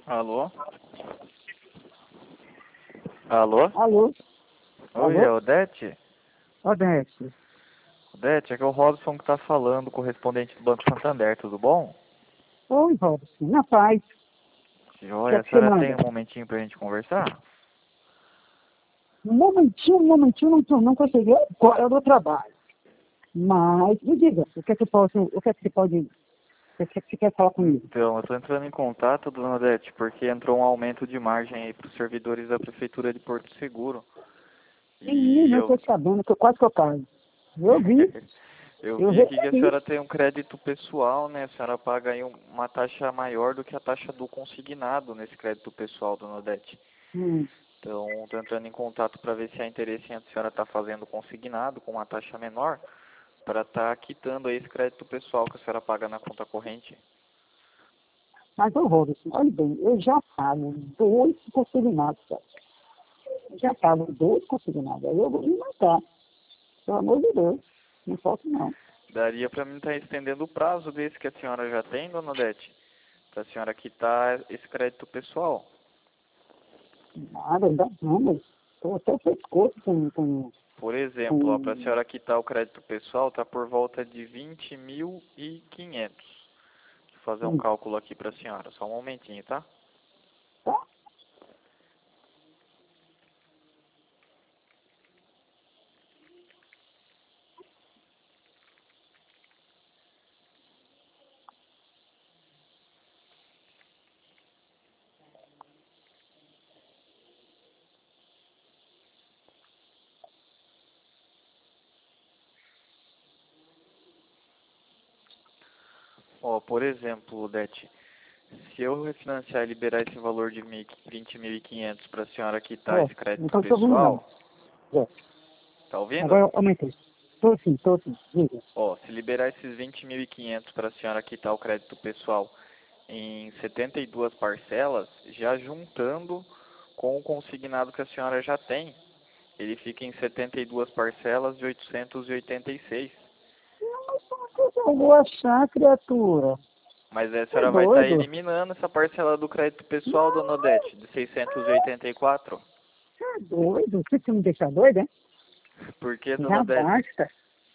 Alô? Alô? Alô? Oi, Alô? é Odete? Odete. Odete, aqui é o Robson que tá falando, correspondente do Banco Santander, tudo bom? Oi, Robson. Na paz. O que é Joia, a que você senhora tem manda? um momentinho pra gente conversar? Não consegui agora do trabalho. Mas, me diga, o que é que você quer falar comigo? Então, eu tô entrando em contato, dona Odete, porque entrou um aumento de margem aí pros servidores da Prefeitura de Porto Seguro. E Menino, eu tô sabendo que quase que eu caio. Eu vi, eu eu vi aqui que a recebi. senhora tem um crédito pessoal, né? A senhora paga aí uma taxa maior do que a taxa do consignado nesse crédito pessoal, dona Odete. Hum. Então, estou entrando em contato para ver se há interesse em a senhora estar fazendo consignado com uma taxa menor para estar quitando aí esse crédito pessoal que a senhora paga na conta corrente. Mas, ô, Robson, olha bem, eu já pago 2 consignados, cara. Eu já pago 2 consignados. Aí eu vou me matar. Pelo amor de Deus. Não posso, não. Daria para mim estar estendendo o prazo desse que a senhora já tem, dona Odete, para a senhora quitar esse crédito pessoal. Nada, ainda não, mas estou até pescoço Por exemplo, para a com... senhora quitar o crédito pessoal, está por volta de 20.500. Vou fazer um cálculo aqui para a senhora, só um momentinho, tá? Tá? Ó, por exemplo, Odete, se eu refinanciar e liberar esse valor de 20.500 para a senhora quitar Ó, esse crédito então estou ruim, não. pessoal, Ó, tá ouvindo? agora eu aumentei. Estou sim, diga. Ó, se liberar esses 20.500 para a senhora quitar o crédito pessoal em 72 parcelas, já juntando com o consignado que a senhora já tem, ele fica em 72 parcelas de 886. Eu vou achar, criatura. Mas aí a É senhora vai estar doido? eliminando essa parcela do crédito pessoal, dona Odete, de 684. É doido? Você me deixa doido, hein? Por que, dona Já Odete? basta.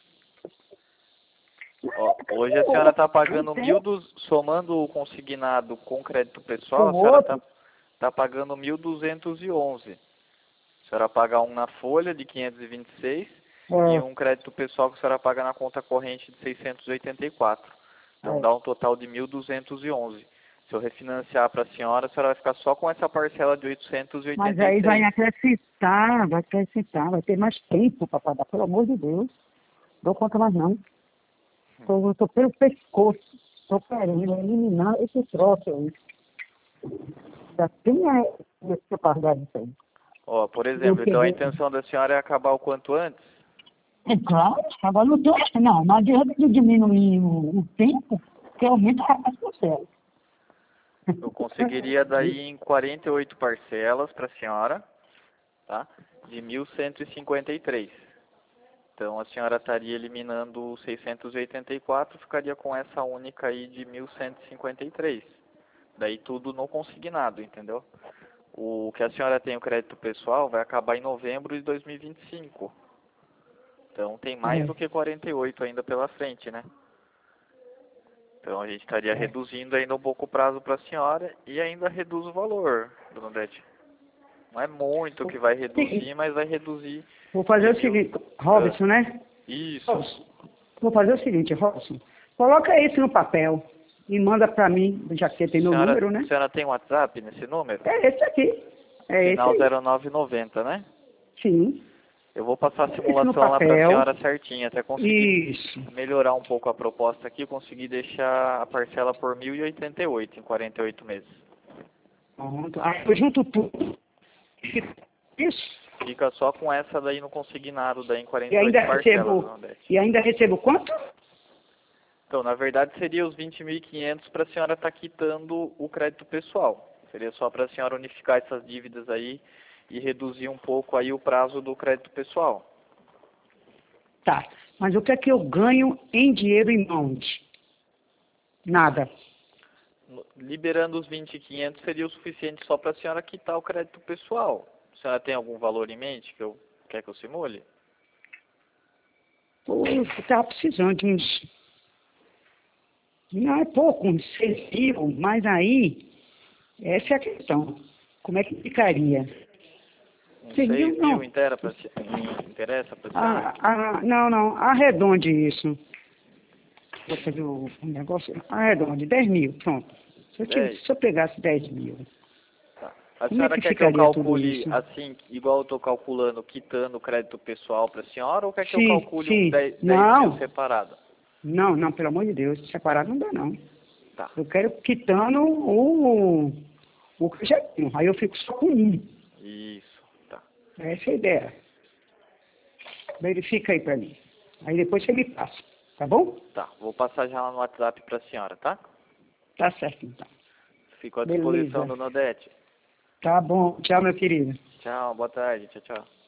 Ó, hoje a senhora está Não pagando tem somando o consignado com crédito pessoal, com a o senhora está outro. tá pagando 1.211. A senhora paga um na folha de 526 e É, um crédito pessoal que a senhora paga na conta corrente de 684. Então é. dá um total de 1.211. Se eu refinanciar para a senhora vai ficar só com essa parcela de Mas aí 886. vai acrescentar, vai ter mais tempo para pagar, pelo amor de Deus. Dou conta mais não. Estou pelo pescoço. Estou querendo eliminar esse troço aí. Já tem essa pagar isso aí. Ó, por Eu exemplo, então a peguei. intenção da senhora é acabar o quanto antes? É claro, agora não tem. Não adianta de diminuir o tempo, que aumenta a parcela. Eu conseguiria daí em 48 parcelas para a senhora, tá? De 1.153. Então a senhora estaria eliminando 684, ficaria com essa única aí de 1.153. Daí tudo no consignado, entendeu? O que a senhora tem o crédito pessoal vai acabar em novembro de 2025. Então tem mais É, do que 48 ainda pela frente, né? Então a gente estaria é. reduzindo ainda um pouco o prazo para a senhora e ainda reduz o valor, dona Odete. Não é muito que vai Seguinte, reduzir, mas vai reduzir vou fazer de o mil. seguinte, Ah, Robson, né? isso. Robson, vou fazer o seguinte, Robson. Coloca isso no papel e manda para mim, já que tem meu número, A né? senhora tem WhatsApp nesse número? É esse aqui. É esse Final aí. 0990, né? Sim. Eu vou passar a Isso no simulação lá para a papel. senhora certinha, até conseguir Isso. melhorar um pouco a proposta aqui, conseguir deixar a parcela por 1.088 em 48 meses. Pronto. Aí eu junto tudo. Isso. Fica só com essa daí no consignado, daí em E ainda 48 parcelas, recebo. não Odete. E ainda recebo quanto? Então, na verdade, seria os 20.500 para a senhora estar quitando o crédito pessoal. Seria só para a senhora unificar essas dívidas aí e reduzir um pouco aí o prazo do crédito pessoal. Tá. Mas o que é que eu ganho em dinheiro em mãos? Nada. liberando os 20.500 seria o suficiente só para a senhora quitar o crédito pessoal. A senhora tem algum valor em mente que quer que eu simule? Pô, eu estava precisando de uns... Não é pouco, uns 6 mil, mas aí, essa é a questão. Como é que ficaria? Uns 6 mil, 6 mil não. interessa para a senhora? Não, arredonde isso. Vou fazer o negócio, arredonde, 10 mil, pronto. Se 10? eu pegasse 10 mil, Tá. A como é senhora que quer que eu ficaria tudo calcule isso? assim, igual eu estou calculando, quitando o crédito pessoal para a senhora, ou quer que eu Sim, calcule uns sim, 10 mil não, separado? não, pelo amor de Deus, separado não dá não. Tá, Eu quero quitando o que eu já tenho, aí eu fico só com um. isso, tá. Essa é a ideia. Verifica aí pra mim. Aí depois você me passa, tá bom? Tá, vou passar já lá no WhatsApp para a senhora, tá? Tá certo então. Fico à disposição, Beleza. dona Odete. Tá bom, tchau meu querido. Tchau, boa tarde, tchau, tchau.